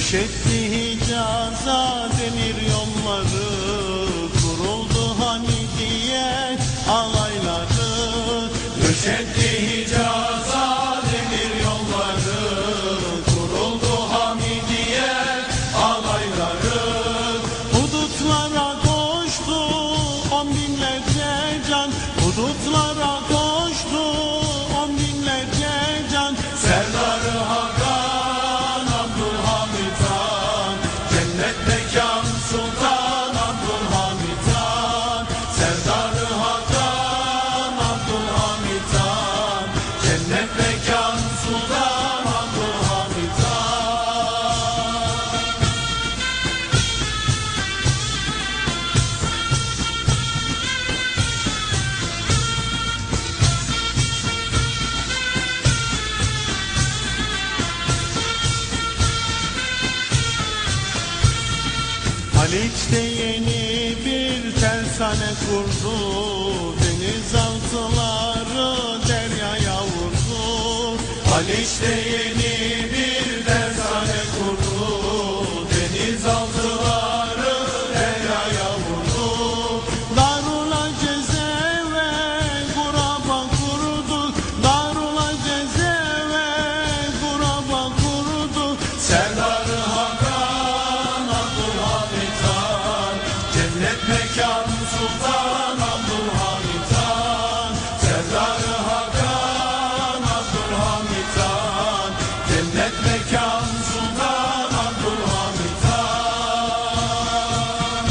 Döşetti Hicaz'a demir yolları, kuruldu Hamidiye alayları. Döşetti Hicaz'a demir yolları, kuruldu Hamidiye alayları. Hudutlara koştu on binlerce can, hudutlara koştu on binlerce can. Serdarı Hakan Abdülhamid Han, cennet mekan Sultan Abdülhamid Han. Serdarı Hakan Abdülhamid Han, cennet mekan Sultan Abdülhamid Han. Haliç'te yeni bir tersane kurdu, denizaltıları deryaya vurdu. Haliç'te yeni bir tersane kurdu, denizaltıları deryaya vurdu. Darul Aceze ve Guraba kurdu, Darul Aceze ve Guraba kurdu. Serdarı Hakan Abdülhamid Han, cennet mekan Sultan Abdülhamid Han. Serdarı Hakan Abdülhamid Han, cennet mekan Sultan Abdülhamid Han.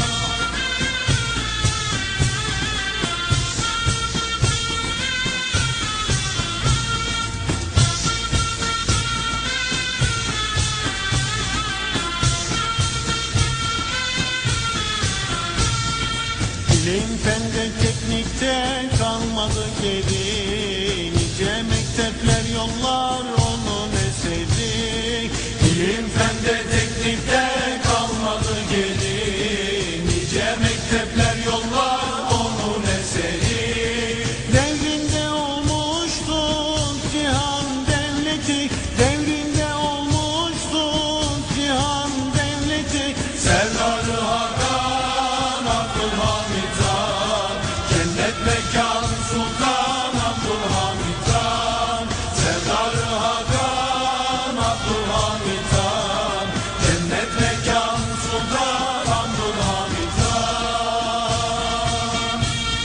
İlim fende teknikte kalmadı geri, nice mektepler yollar onun eseri. İlim fende teknikte kalmadı geri, nice mektepler yollar onun eseri. Devrinde olmuştu cihan devleti, devrinde olmuştu cihan devleti. Serdarı Hakan Abdülhamid Han, cennet mekan Sultan Abdülhamid Han. Serdarı Hakan Abdülhamid Han, cennet mekan Sultan Abdülhamid Han.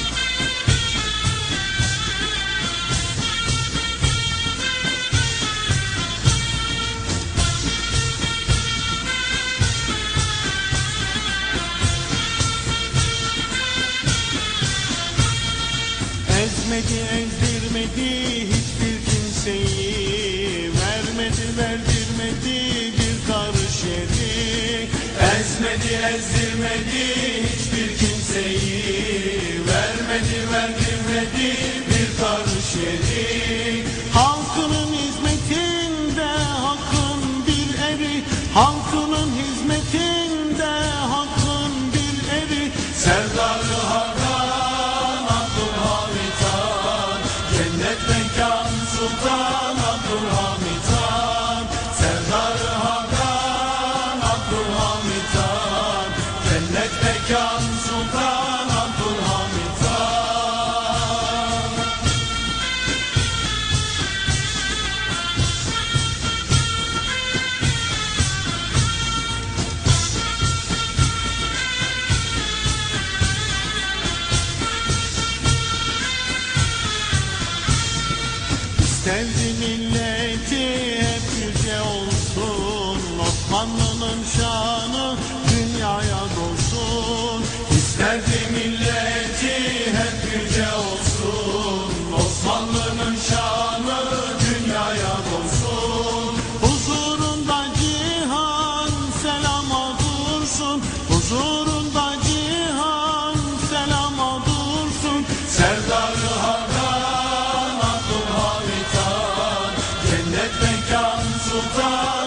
Ezmedi, ezdirmedi hiçbir kimseyi, vermedi, verdirmedi bir karış yeri. Ezmedi, ezdirmedi hiçbir kimseyi, vermedi, verdirmedi bir karış yeri. Halkının hizmetinde hakkın bir eri, halkının hizmetinde hakkın bir eri. Serdarı Hakan Abdülhamid Han, cennet mekan Sultan Abdülhamid Han. Serdarı Hakan Abdülhamid Han, cennet mekan Sultan Abdülhamid Han. İsterdi milleti hep yüce olsun, Osmanlı'nın şanı dünyaya dolsun. İsterdi milleti hep yüce olsun, Osmanlı'nın şanı dünyaya dolsun. Huzurunda cihan selama dursun, huzurunda cihan selama dursun. Serdarı Hakan Abdülhamid Han, cennet mekan Sultan